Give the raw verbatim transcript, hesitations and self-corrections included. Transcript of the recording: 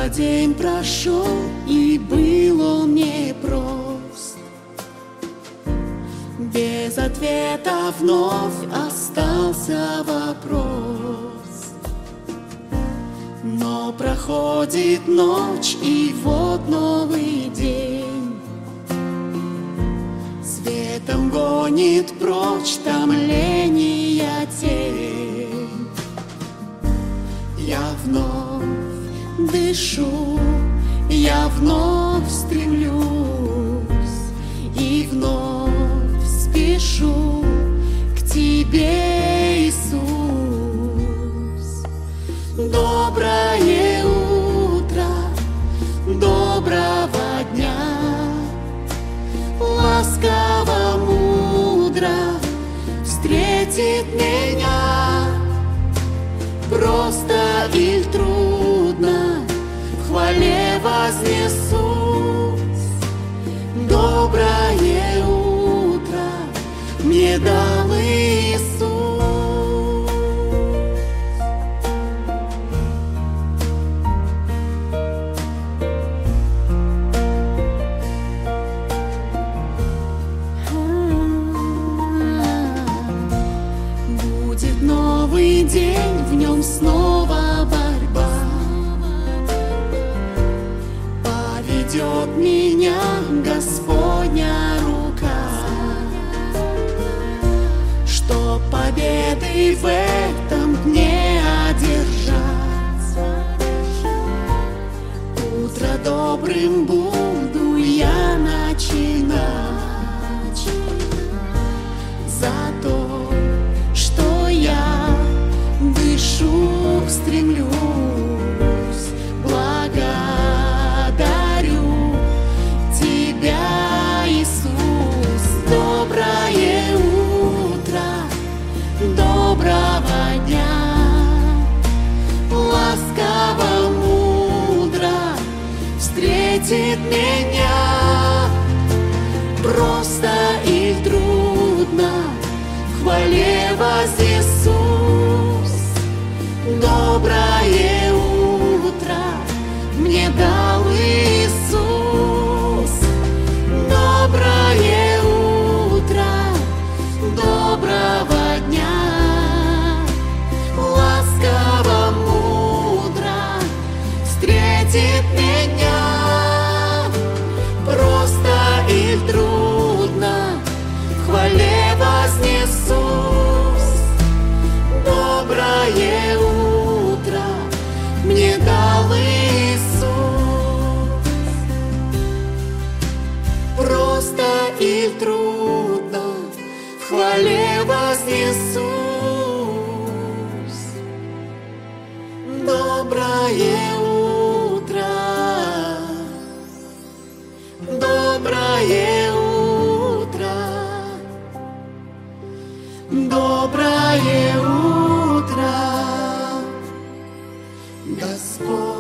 День прошел, и был он непрост. Без ответа вновь остался вопрос. Но проходит ночь, и вот новый день. Светом гонит прочь томления тень. Я вновь дышу, я вновь стремлюсь и вновь спешу к Тебе, Иисус. Доброе утро, доброго дня, ласково, мудро встретит меня. Просто или трудно, в хвале вознесусь. Доброе утро мне дал Иисус. Будет новый день, в нем снова борьба. Поведет меня Господня рука, чтоб победы в этом дне одержать. Утро добрым буду я начинать. За то, что я дышу, стремлюсь, благодарю Тебя, Иисус. Доброе утро, доброго дня, ласково, мудро встретит меня. Просто и трудно, в хвале вознесусь. Доброе утро мне дал Иисус. Доброе утро, доброго дня, ласково, мудро встретит меня. Просто и трудно, в хвале вознесусь. Доброе утро мне дал Иисус. Просто и трудно, в хвале вознесусь. Доброе утро, доброе утро, доброе утро, Господь.